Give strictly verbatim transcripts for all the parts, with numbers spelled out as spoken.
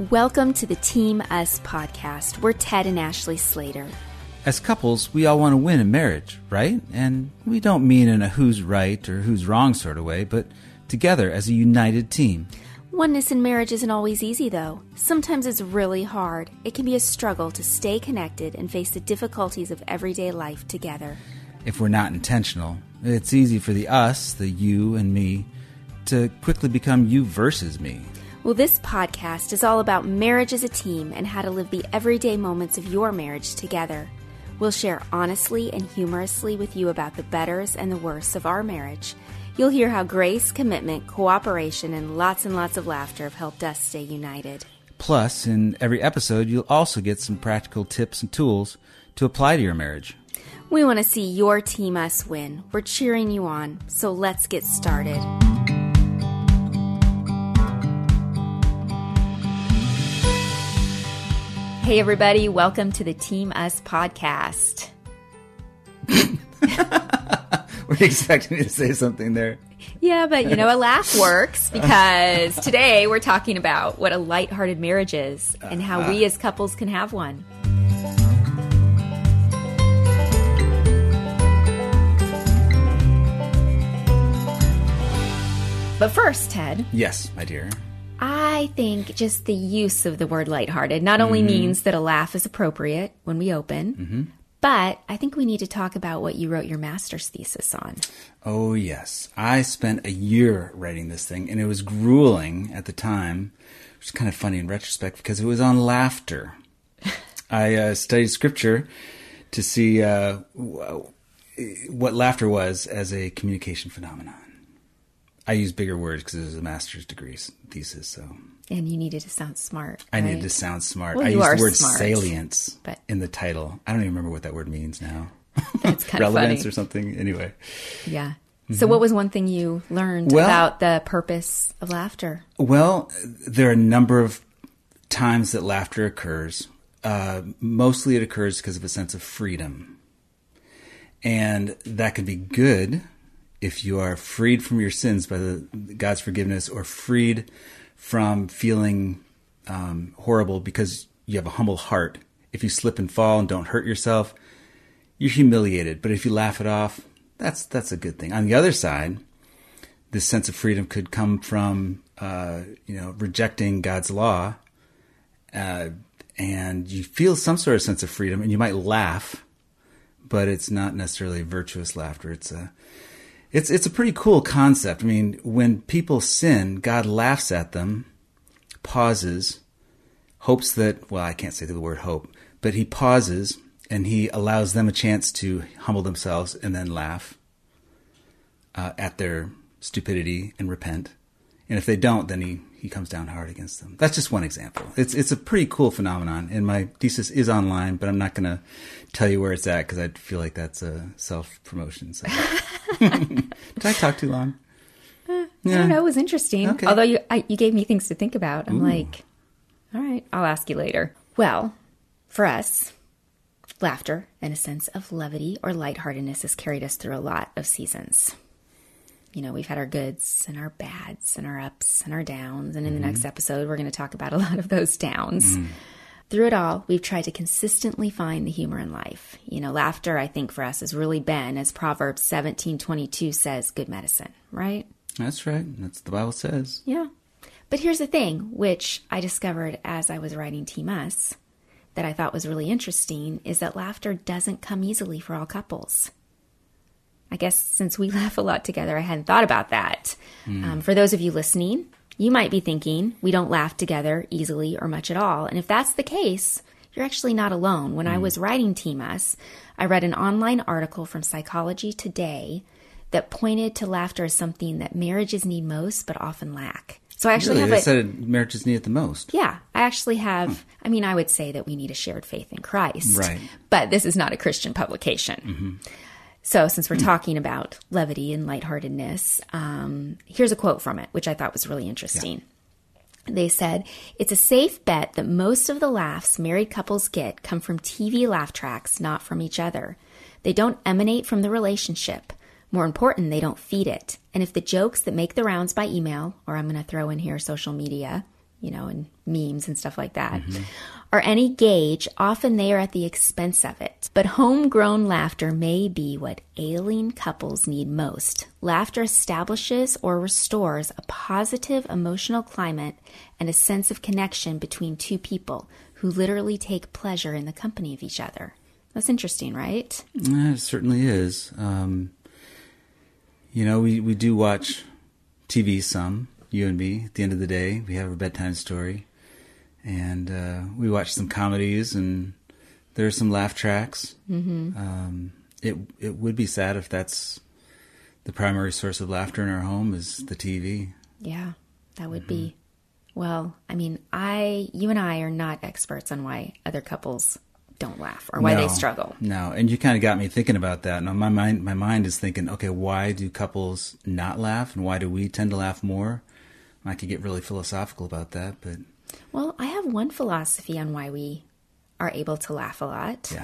Welcome to the Team Us podcast. We're Ted and Ashley Slater. As couples, we all want to win in marriage, right? And we don't mean in a who's right or who's wrong sort of way, but together as a united team. Oneness in marriage isn't always easy, though. Sometimes it's really hard. It can be a struggle to stay connected and face the difficulties of everyday life together. If we're not intentional, it's easy for the us, the you and me, to quickly become you versus me. Well, this podcast is all about marriage as a team and how to live the everyday moments of your marriage together. We'll share honestly and humorously with you about the betters and the worsts of our marriage. You'll hear how grace, commitment, cooperation, and lots and lots of laughter have helped us stay united. Plus, in every episode, you'll also get some practical tips and tools to apply to your marriage. We want to see your Team Us win. We're cheering you on, so let's get started. Hey everybody, welcome to the Team Us podcast. Were you expecting me to say something there? Yeah, but you know, a laugh works because today we're talking about what a lighthearted marriage is and how we as couples can have one. But first, Ted. Yes, my dear. I think just the use of the word lighthearted not only mm-hmm. means that a laugh is appropriate when we open, mm-hmm. but I think we need to talk about what you wrote your master's thesis on. Oh, yes. I spent a year writing this thing, and it was grueling at the time, which is kind of funny in retrospect because it was on laughter. I uh, studied scripture to see uh, what laughter was as a communication phenomenon. I use bigger words because it was a master's degree thesis, so. And you needed to sound smart, I right? needed to sound smart. Well, I you used are the word smart, salience but in the title. I don't even remember what that word means now. That's kind of Relevance funny. or something. Anyway. Yeah. Mm-hmm. So what was one thing you learned well, about the purpose of laughter? Well, there are a number of times that laughter occurs. Uh, mostly it occurs because of a sense of freedom. And that can be good if you are freed from your sins by the, God's forgiveness, or freed from feeling um, horrible because you have a humble heart. If you slip and fall and don't hurt yourself, you're humiliated. But if you laugh it off, that's that's a good thing. On the other side, this sense of freedom could come from uh, you know rejecting God's law, uh, and you feel some sort of sense of freedom, and you might laugh, but it's not necessarily virtuous laughter. It's a It's it's a pretty cool concept. I mean, when people sin, God laughs at them, pauses, hopes that, well, I can't say the word hope, but he pauses and he allows them a chance to humble themselves and then laugh uh, at their stupidity and repent. And if they don't, then he, he comes down hard against them. That's just one example. It's it's a pretty cool phenomenon, and my thesis is online, but I'm not going to tell you where it's at because I feel like that's a self-promotion. So. Did I talk too long? Uh, yeah. I don't know. It was interesting. Okay. Although you I, you gave me things to think about. I'm Ooh. like, all right, I'll ask you later. Well, for us, laughter and a sense of levity or lightheartedness has carried us through a lot of seasons. You know, we've had our goods and our bads and our ups and our downs. And in mm-hmm. the next episode, we're going to talk about a lot of those downs. Mm. Through it all, we've tried to consistently find the humor in life. You know, laughter, I think, for us has really been, as Proverbs seventeen twenty-two says, good medicine, right? That's right. That's what the Bible says. Yeah. But here's the thing, which I discovered as I was writing Team Us, that I thought was really interesting, is that laughter doesn't come easily for all couples. I guess since we laugh a lot together, I hadn't thought about that. Mm. Um, for those of you listening, you might be thinking we don't laugh together easily or much at all. And if that's the case, you're actually not alone. When mm. I was writing Team Us, I read an online article from Psychology Today that pointed to laughter as something that marriages need most but often lack. So I actually really? have They a, said marriages need it the most. Yeah, I actually have, huh. I mean, I would say that we need a shared faith in Christ. Right. But this is not a Christian publication. Mm-hmm. So since we're talking about levity and lightheartedness, um, here's a quote from it, which I thought was really interesting. Yeah. They said, it's a safe bet that most of the laughs married couples get come from T V laugh tracks, not from each other. They don't emanate from the relationship. More important, they don't feed it. And if the jokes that make the rounds by email, or I'm going to throw in here social media, you know, and memes and stuff like that, mm-hmm. are any gauge, often they are at the expense of it. But homegrown laughter may be what ailing couples need most. Laughter establishes or restores a positive emotional climate and a sense of connection between two people who literally take pleasure in the company of each other. That's interesting, right? Yeah, it certainly is. Um, you know, we, we do watch T V some, you and me. At the end of the day, we have our bedtime story. And uh, we watch some comedies, and there are some laugh tracks. Mm-hmm. Um, it it would be sad if that's the primary source of laughter in our home is the T V. Yeah, that would mm-hmm. be. Well, I mean, I, you and I are not experts on why other couples don't laugh or why no, they struggle. No, and you kind of got me thinking about that. Now, my mind, my mind is thinking, okay, why do couples not laugh, and why do we tend to laugh more? I could get really philosophical about that, but well, I have one philosophy on why we are able to laugh a lot. Yeah,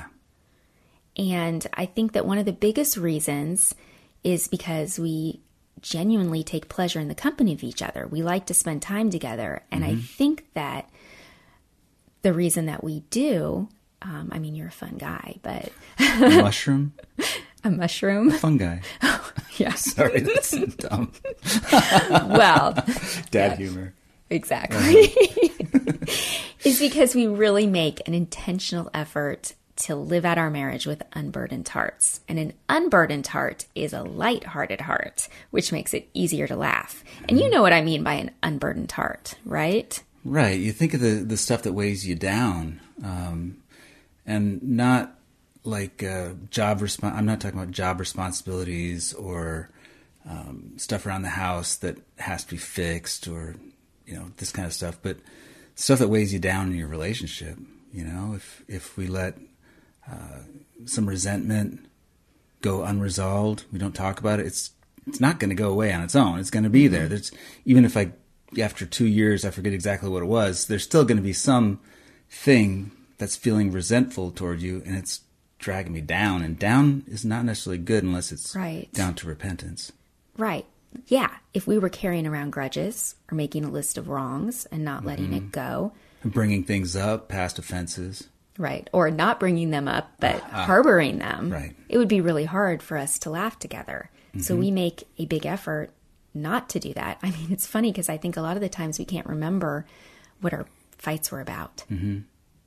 and I think that one of the biggest reasons is because we genuinely take pleasure in the company of each other. We like to spend time together, and mm-hmm. I think that the reason that we do. Um, I mean, you're a fun guy, but... A mushroom? A mushroom? A fun guy. Oh, yeah. Sorry, that's dumb. Well... Dad yeah, humor. Exactly. Uh-huh. Is because we really make an intentional effort to live out our marriage with unburdened hearts. And an unburdened heart is a light-hearted heart, which makes it easier to laugh. And you know what I mean by an unburdened heart, right? Right. You think of the, the stuff that weighs you down. Um And not like uh, job respons- I'm not talking about job responsibilities or um, stuff around the house that has to be fixed or, you know, this kind of stuff. But stuff that weighs you down in your relationship. You know, if if we let uh, some resentment go unresolved, we don't talk about it. It's it's not going to go away on its own. It's going to be mm-hmm. there. There's even if I after two years I forget exactly what it was. There's still going to be some thing that's feeling resentful toward you, and it's dragging me down. And down is not necessarily good unless it's right. down to repentance. Right. Yeah. If we were carrying around grudges or making a list of wrongs and not letting mm-hmm. it go. And bringing things up, past offenses. Right. Or not bringing them up, but uh, harboring them. Right. It would be really hard for us to laugh together. Mm-hmm. So we make a big effort not to do that. I mean, it's funny because I think a lot of the times we can't remember what our fights were about. Mm-hmm.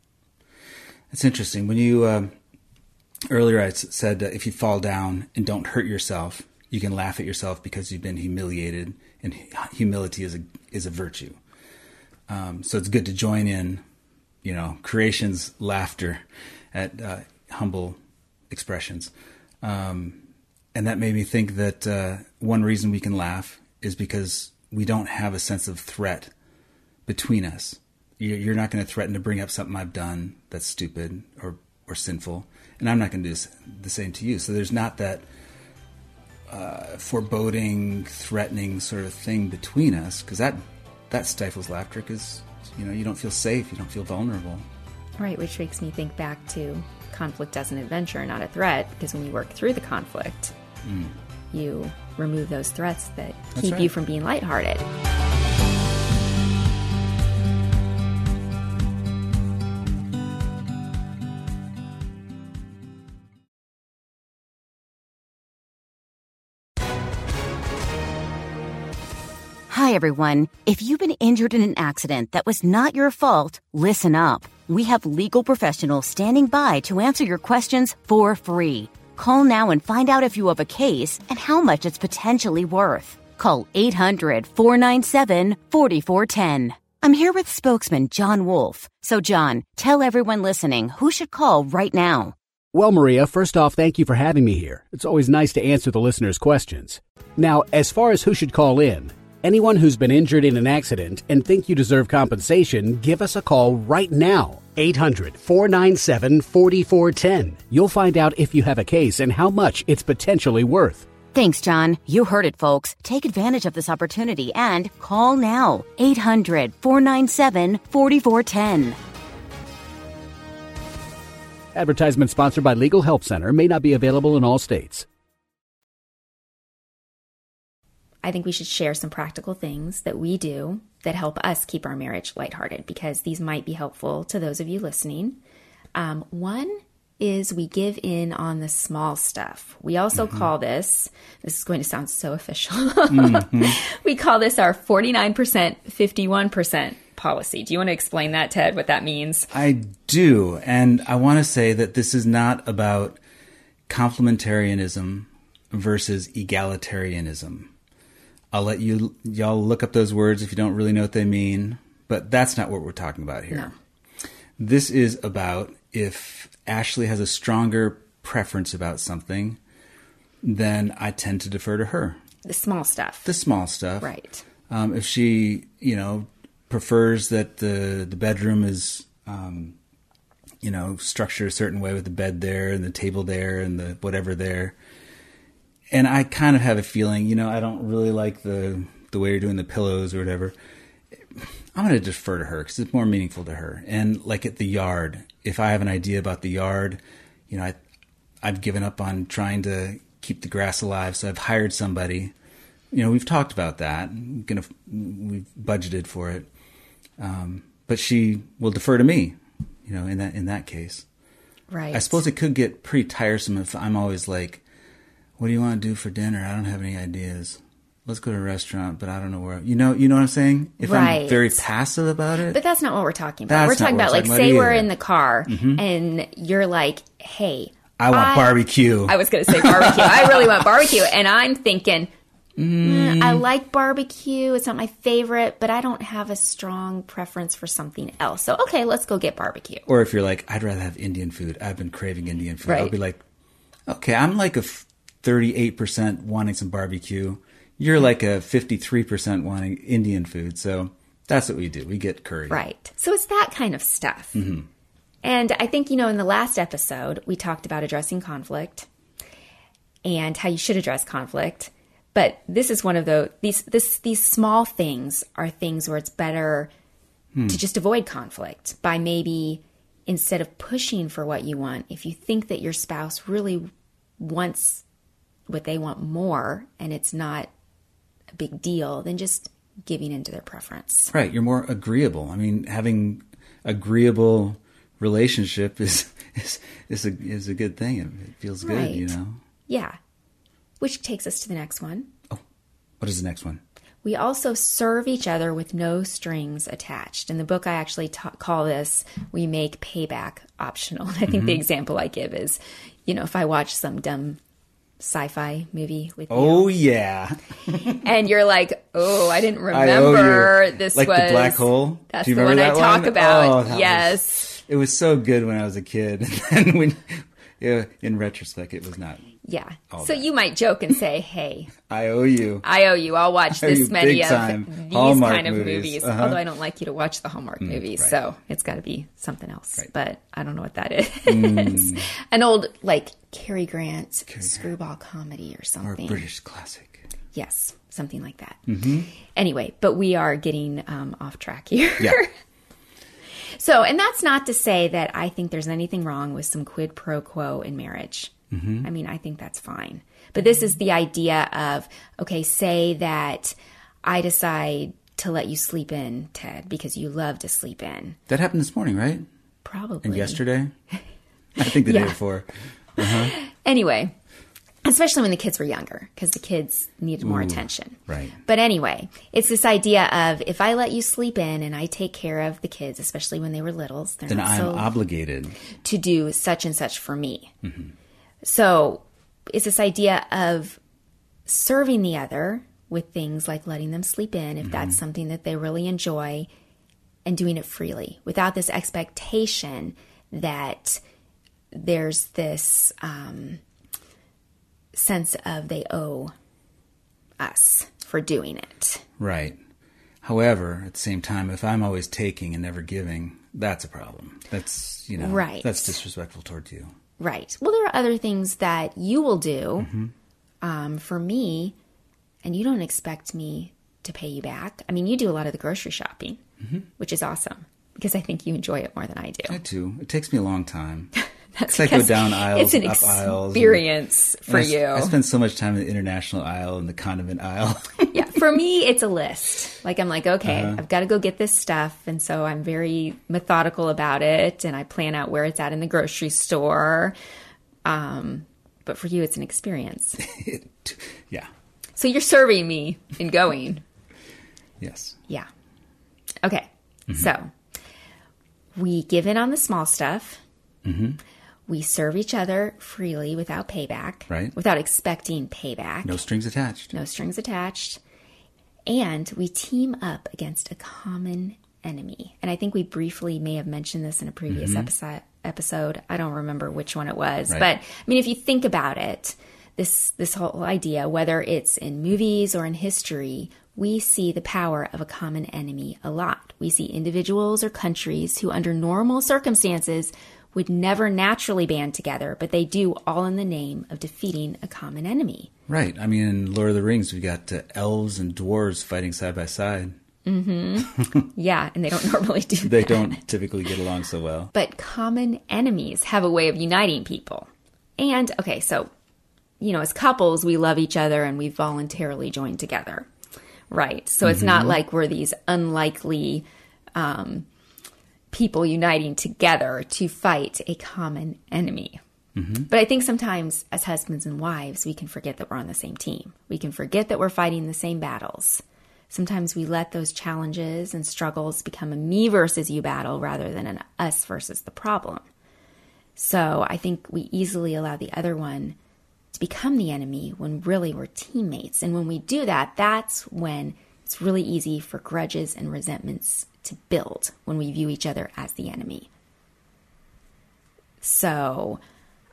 It's interesting. When you, uh, earlier I said that if you fall down and don't hurt yourself, you can laugh at yourself because you've been humiliated, and humility is a, is a virtue. Um, so it's good to join in, you know, creation's laughter at uh, humble expressions. Um, and that made me think that uh, one reason we can laugh is because we don't have a sense of threat between us. You're not going to threaten to bring up something I've done that's stupid or, or sinful, and I'm not going to do the same to you. So there's not that uh, foreboding, threatening sort of thing between us, because that that stifles laughter. Because you know you don't feel safe, you don't feel vulnerable. Right, which makes me think back to conflict as an adventure, not a threat. Because when you work through the conflict, mm. you remove those threats that that's keep right. you from being lighthearted. Hi, everyone. If you've been injured in an accident that was not your fault, listen up. We have legal professionals standing by to answer your questions for free. Call now and find out if you have a case and how much it's potentially worth. Call eight hundred, four nine seven, four four one zero. I'm here with spokesman John Wolf. So, John, tell everyone listening who should call right now. Well, Maria, first off, thank you for having me here. It's always nice to answer the listeners' questions. Now, as far as who should call in, anyone who's been injured in an accident and think you deserve compensation, give us a call right now. eight hundred, four nine seven, four four one zero. You'll find out if you have a case and how much it's potentially worth. Thanks, John. You heard it, folks. Take advantage of this opportunity and call now. eight hundred, four nine seven, four four one zero. Advertisement sponsored by Legal Help Center. May not be available in all states. I think we should share some practical things that we do that help us keep our marriage lighthearted, because these might be helpful to those of you listening. Um, one is we give in on the small stuff. We also mm-hmm. call this, this is going to sound so official, mm-hmm. we call this our forty-nine percent, fifty-one percent policy. Do you want to explain that, Ted, what that means? I do. And I want to say that this is not about complementarianism versus egalitarianism. I'll let you, y'all look up those words if you don't really know what they mean, but that's not what we're talking about here. No. This is about if Ashley has a stronger preference about something, then I tend to defer to her. The small stuff. The small stuff. Right. Um, if she, you know, prefers that the the bedroom is, um, you know, structured a certain way with the bed there and the table there and the whatever there. And I kind of have a feeling, you know, I don't really like the the way you're doing the pillows or whatever. I'm going to defer to her because it's more meaningful to her. And like at the yard, if I have an idea about the yard, you know, I, I've given up on trying to keep the grass alive. So I've hired somebody. You know, we've talked about that. We're gonna, we've budgeted for it. Um, but she will defer to me, you know, in that in that case. Right. I suppose it could get pretty tiresome if I'm always like, what do you want to do for dinner? I don't have any ideas. Let's go to a restaurant, but I don't know where. You know, you know what I'm saying? If right. I'm very passive about it. But that's not what we're talking about. That's we're talking not about, what like, we're say talking we're about in the car mm-hmm. and you're like, hey. I want I, barbecue. I was going to say barbecue. I really want barbecue. And I'm thinking, mm, I like barbecue. It's not my favorite, but I don't have a strong preference for something else. So, okay, let's go get barbecue. Or if you're like, I'd rather have Indian food. I've been craving Indian food. Right. I'll be like, okay, I'm like a thirty-eight percent wanting some barbecue. You're like a fifty-three percent wanting Indian food. So that's what we do. We get curry. Right. So it's that kind of stuff. Mm-hmm. And I think, you know, in the last episode, we talked about addressing conflict and how you should address conflict. But this is one of the, these, this, these small things are things where it's better hmm. to just avoid conflict by maybe, instead of pushing for what you want, if you think that your spouse really wants what they want more and it's not a big deal, then just giving into their preference. Right. You're more agreeable. I mean, having agreeable relationship is is is a is a good thing. It feels good, right. you know. Yeah. Which takes us to the next one. Oh, what is the next one? We also serve each other with no strings attached. In the book, I actually ta- call this, we make payback optional. I think mm-hmm. the example I give is, you know, if I watch some dumb sci-fi movie with oh, you. yeah. And you're like, oh, I didn't remember I this like was. Like the black hole? That's Do you the remember one I that talk one? about. Oh, yes. Was, it was so good when I was a kid. And when, yeah, in retrospect, it was not. Yeah. All so that. You might joke and say, hey. I owe you. I owe you. I'll watch this many of time. these Hallmark kind of movies. movies. Uh-huh. Although I don't like you to watch the Hallmark mm, movies. Right. So it's got to be something else. Right. But I don't know what that is. Mm. An old, like, Cary Grant Cary screwball Grant. comedy or something. Or a British classic. Yes. Something like that. Mm-hmm. Anyway, but we are getting um, off track here. Yeah. So, and that's not to say that I think there's anything wrong with some quid pro quo in marriage. Mm-hmm. I mean, I think that's fine. But this is the idea of, okay, say that I decide to let you sleep in, Ted, because you love to sleep in. That happened this morning, right? Probably. And yesterday? I think the yeah. day before. Uh-huh. Anyway, especially when the kids were younger, because the kids needed more Ooh, attention. Right. But anyway, it's this idea of if I let you sleep in and I take care of the kids, especially when they were littles, they're then not I'm so obligated to do such and such for me. Mm-hmm. So it's this idea of serving the other with things like letting them sleep in if mm-hmm. that's something that they really enjoy, and doing it freely without this expectation that there's this um, sense of they owe us for doing it. Right. However, at the same time, if I'm always taking and never giving, that's a problem. That's, you know, right. that's disrespectful towards you. Right. Well, there are other things that you will do mm-hmm. um, for me, and you don't expect me to pay you back. I mean, you do a lot of the grocery shopping, mm-hmm. which is awesome because I think you enjoy it more than I do. I do. It takes me a long time. That's I go down aisles, it's an up aisles. experience and, for and I, you. I spend so much time in the international aisle and the condiment aisle. Yeah, for me, it's a list. Like, I'm like, okay, Uh-huh. I've got to go get this stuff. And so I'm very methodical about it. And I plan out where it's at in the grocery store. Um, but for you, it's an experience. Yeah. So you're serving me in going. Yes. Yeah. Okay. So we give in on the small stuff. Mm-hmm. We serve each other freely without payback. Right. Without expecting payback. No strings attached. No strings attached. And we team up against a common enemy. And I think we briefly may have mentioned this in a previous Mm-hmm. episode. Episode. I don't remember which one it was. Right. But, I mean, if you think about it, this this whole idea, whether it's in movies or in history, we see the power of a common enemy a lot. We see individuals or countries who, under normal circumstances, would never naturally band together, but they do all in the name of defeating a common enemy. Right. I mean, in Lord of the Rings, we've got uh, elves and dwarves fighting side by side. Yeah, and they don't normally do They that. don't typically get along so well. But common enemies have a way of uniting people. And, okay, so, you know, as couples, we love each other and we voluntarily join together. Right. So it's not like we're these unlikely um, people uniting together to fight a common enemy. Mm-hmm. But I think sometimes as husbands and wives, we can forget that we're on the same team. We can forget that we're fighting the same battles. Sometimes we let those challenges and struggles become a me versus you battle rather than an us versus the problem. So I think we easily allow the other one to become the enemy when really we're teammates. And when we do that, that's when it's really easy for grudges and resentments to build, when we view each other as the enemy. So,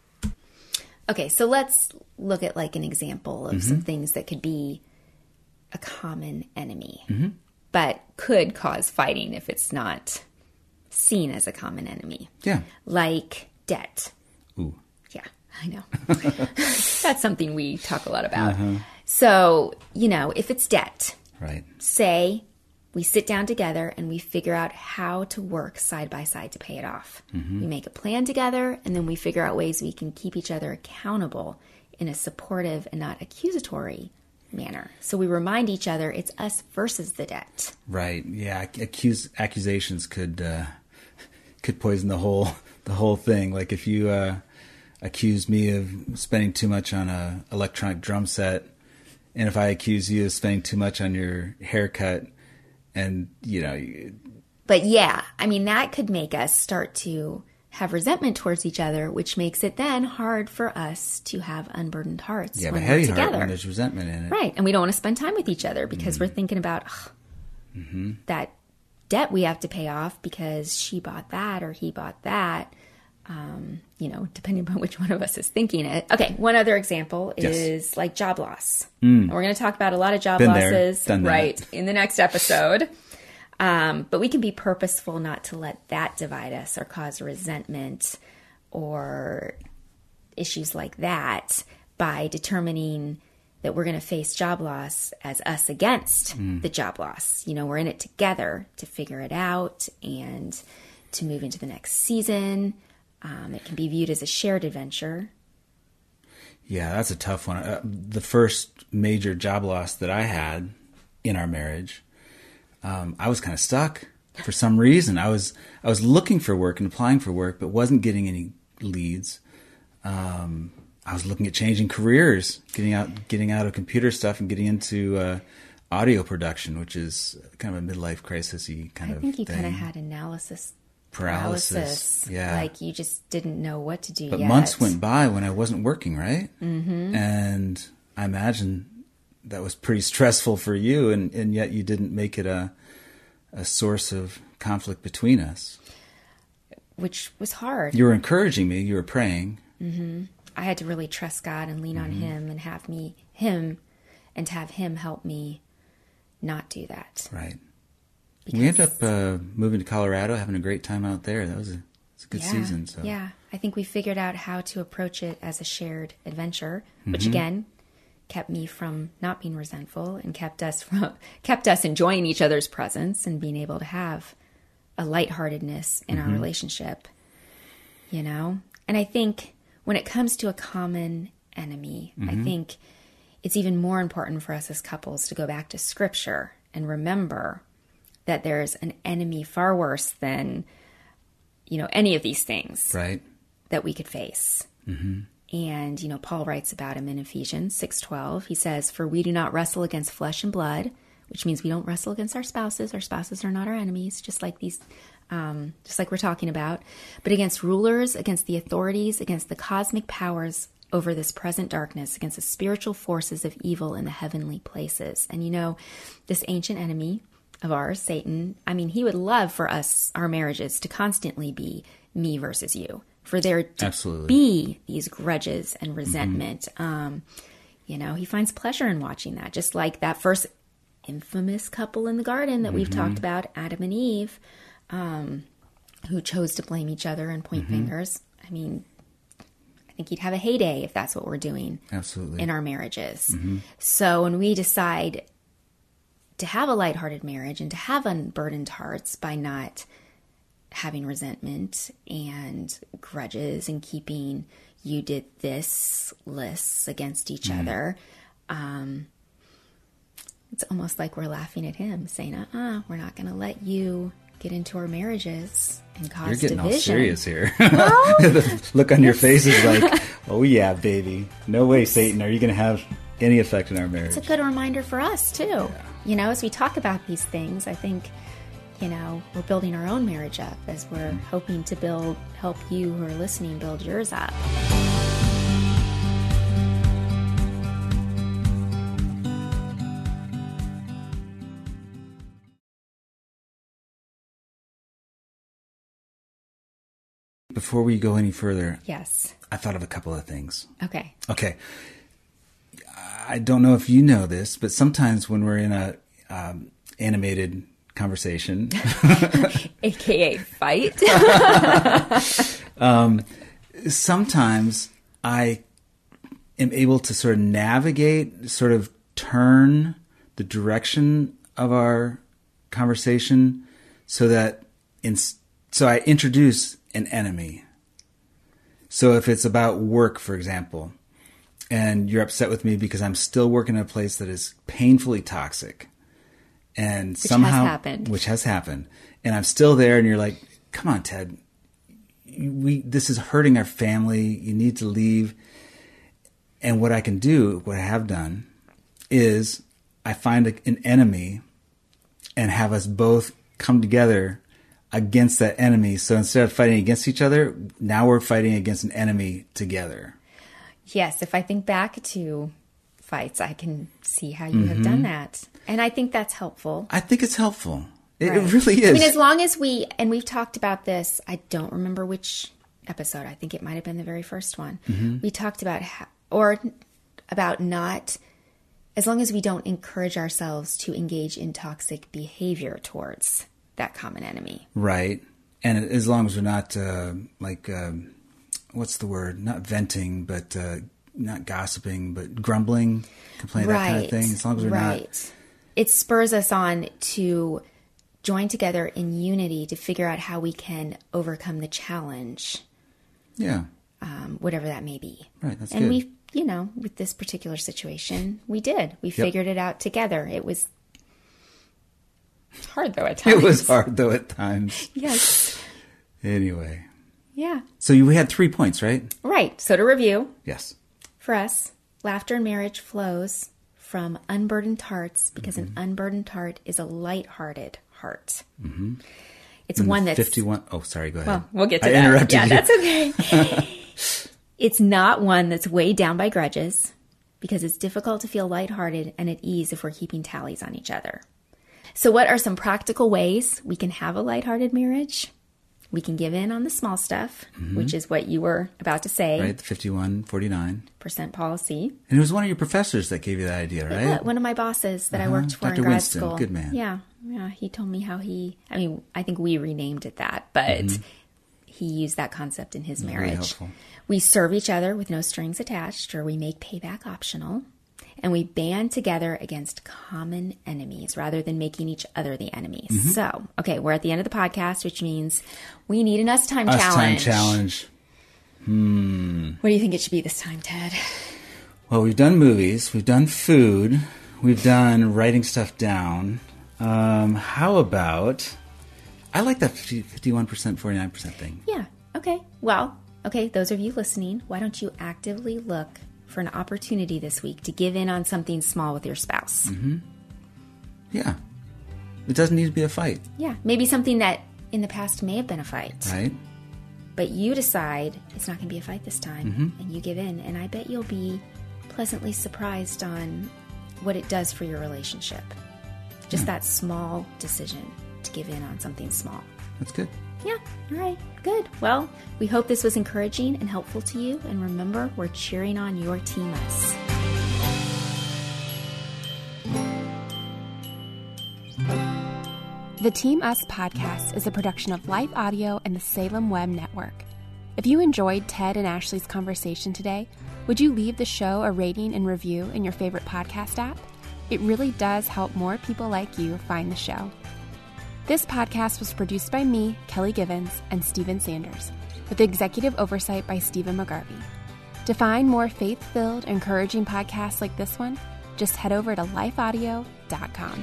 okay, so let's look at like an example of mm-hmm. some things that could be a common enemy, mm-hmm. but could cause fighting if it's not seen as a common enemy. Yeah. Like debt. Ooh. Yeah, I know. That's something we talk a lot about. Uh-huh. So, you know, if it's debt, right. say we sit down together and we figure out how to work side by side to pay it off. Mm-hmm. We make a plan together and then we figure out ways we can keep each other accountable in a supportive and not accusatory manner. So we remind each other it's us versus the debt. Right. Yeah. Accuse accusations could uh, could poison the whole the whole thing. Like if you uh, accuse me of spending too much on a electronic drum set, and if I accuse you of spending too much on your haircut, and you know. But yeah, I mean that could make us start to have resentment towards each other, which makes it then hard for us to have unburdened hearts. Yeah, when but heavy we're together. heart when there's resentment in it. Right, and we don't want to spend time with each other because mm-hmm. we're thinking about ugh, mm-hmm. that debt we have to pay off because she bought that or he bought that. Um, you know, depending upon which one of us is thinking it. Okay, one other example yes. is like job loss. Mm. And we're going to talk about a lot of job Been losses, there, done that. right, in the next episode. Um, but we can be purposeful not to let that divide us or cause resentment or issues like that by determining that we're going to face job loss as us against mm. the job loss. You know, we're in it together to figure it out and to move into the next season. Um, it can be viewed as a shared adventure. Yeah, that's a tough one. Uh, the first major job loss that I had in our marriage, um, I was kind of stuck for some reason. I was I was looking for work and applying for work, but wasn't getting any leads. Um, I was looking at changing careers, getting out getting out of computer stuff and getting into uh, audio production, which is kind of a midlife crisis-y kind I of thing. I think you thing. kind of had analysis paralysis. paralysis. Yeah. Like you just didn't know what to do But yet. months went by when I wasn't working, right? Mm-hmm. And I imagine that was pretty stressful for you, and, and yet you didn't make it a a source of conflict between us. Which was hard. You were encouraging me. You were praying. Mm-hmm. I had to really trust God and lean mm-hmm. on Him and have me, Him, and to have Him help me not do that. Right. Because, we ended up uh, moving to Colorado, having a great time out there. That was a, it's a good yeah, season. So yeah, I think we figured out how to approach it as a shared adventure, which mm-hmm. again kept me from not being resentful and kept us from kept us enjoying each other's presence and being able to have a lightheartedness in mm-hmm. our relationship. You know, and I think when it comes to a common enemy, mm-hmm. I think it's even more important for us as couples to go back to Scripture and remember that there's an enemy far worse than, you know, any of these things right. that we could face. Mm-hmm. And, you know, Paul writes about him in Ephesians six twelve. He says, "For we do not wrestle against flesh and blood," which means we don't wrestle against our spouses. Our spouses are not our enemies, just like these, um, just like we're talking about, but against rulers, against the authorities, against the cosmic powers over this present darkness, against the spiritual forces of evil in the heavenly places. And, you know, this ancient enemy of ours, Satan, I mean, he would love for us, our marriages, to constantly be me versus you, for there to Absolutely. be these grudges and resentment. Mm-hmm. Um, you know, he finds pleasure in watching that, just like that first infamous couple in the garden that mm-hmm. we've talked about, Adam and Eve, um, who chose to blame each other and point mm-hmm. fingers. I mean, I think he'd have a heyday if that's what we're doing Absolutely. in our marriages. Mm-hmm. So when we decide to have a lighthearted marriage and to have unburdened hearts by not having resentment and grudges and keeping you did this lists against each mm. other, um, it's almost like we're laughing at him, saying, uh-uh, we're not going to let you get into our marriages and cause You're getting division. all serious here. Well, the look on your face is like, oh yeah, baby. No way, Satan, are you going to have any effect in our marriage? It's a good reminder for us, too. Yeah. You know, as we talk about these things, I think, you know, we're building our own marriage up as we're mm-hmm. hoping to build, help you who are listening build yours up. Before we go any further, yes, I thought of a couple of things. Okay. Okay. I don't know if you know this, but sometimes when we're in a um, animated conversation, A K A fight, um, sometimes I am able to sort of navigate, sort of turn the direction of our conversation so that in, so I introduce an enemy. So if it's about work, for example, and you're upset with me because I'm still working in a place that is painfully toxic, and which somehow, has happened. which has happened, and I'm still there, and you're like, "Come on, Ted, we this is hurting our family. You need to leave." And what I can do, what I have done, is I find a, an enemy, and have us both come together against that enemy. So instead of fighting against each other, now we're fighting against an enemy together. Yes, if I think back to fights, I can see how you Mm-hmm. have done that. And I think that's helpful. I think it's helpful. It, Right. it really is. I mean, as long as we, and we've talked about this, I don't remember which episode. I think it might have been the very first one. Mm-hmm. We talked about, how, or about not, as long as we don't encourage ourselves to engage in toxic behavior towards that common enemy. Right. And as long as we're not, uh, like, um, what's the word? Not venting, but uh, not gossiping, but grumbling, complaining, Right. that kind of thing. As long as we're right. not. It spurs us on to join together in unity to figure out how we can overcome the challenge, Yeah. um, whatever that may be. Right. That's and good. we, you know, with this particular situation, we did. We figured it out together. It was hard, though, at times. It was hard, though, at times. Yes. Anyway. Yeah. So you, we had three points, right? Right. So to review, Yes. for us, laughter in marriage flows from unburdened hearts because Mm-hmm. an unburdened heart is a light-hearted heart. Mm-hmm. It's And one the that's... fifty-one Oh, sorry. Go ahead. Well, we'll get to I that. interrupted yeah, you. that's okay. It's not one that's weighed down by grudges because it's difficult to feel lighthearted and at ease if we're keeping tallies on each other. So what are some practical ways we can have a lighthearted marriage? We can give in on the small stuff, mm-hmm. which is what you were about to say. Right, the fifty-one forty-nine Percent policy. And it was one of your professors that gave you that idea, right? Yeah, one of my bosses that Uh-huh. I worked for Doctor in grad Winston, school. good man. Yeah, yeah. He told me how he, I mean, I think we renamed it that, but Mm-hmm. he used that concept in his Really marriage. helpful. We serve each other with no strings attached, or we make payback optional. And we band together against common enemies rather than making each other the enemies. Mm-hmm. So, okay, we're at the end of the podcast, which means we need an us time Us challenge. time challenge. Hmm. What do you think it should be this time, Ted? Well, we've done movies, we've done food, we've done writing stuff down. Um, how about, I like that fifty-one percent, forty-nine percent thing. Yeah, okay. Well, okay, those of you listening, why don't you actively look for an opportunity this week to give in on something small with your spouse? Mm-hmm. Yeah. It doesn't need to be a fight. Yeah, maybe something that in the past may have been a fight. Right. But you decide it's not going to be a fight this time, mm-hmm. and you give in, and I bet you'll be pleasantly surprised on what it does for your relationship. Just yeah. that small decision to give in on something small. That's good. Yeah, all right, good. Well, we hope this was encouraging and helpful to you, and remember, we're cheering on your Team Us. The Team Us podcast is a production of Life Audio and the Salem Web Network. If you enjoyed Ted and Ashley's conversation today, would you leave the show a rating and review in your favorite podcast app? It really does help more people like you find the show. This podcast was produced by me, Kelly Givens, and Stephen Sanders, with executive oversight by Stephen McGarvey. To find more faith-filled, encouraging podcasts like this one, just head over to life audio dot com.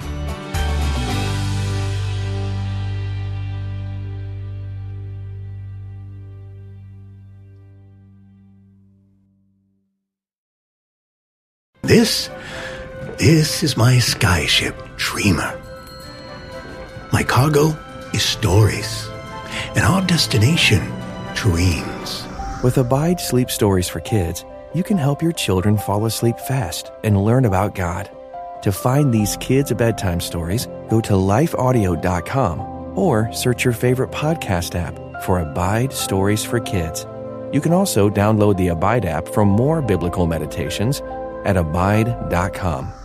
This, this is my skyship, Dreamer. My cargo is stories, and our destination, dreams. With Abide Sleep Stories for Kids, you can help your children fall asleep fast and learn about God. To find these kids' bedtime stories, go to life audio dot com or search your favorite podcast app for Abide Stories for Kids. You can also download the Abide app for more biblical meditations at abide dot com.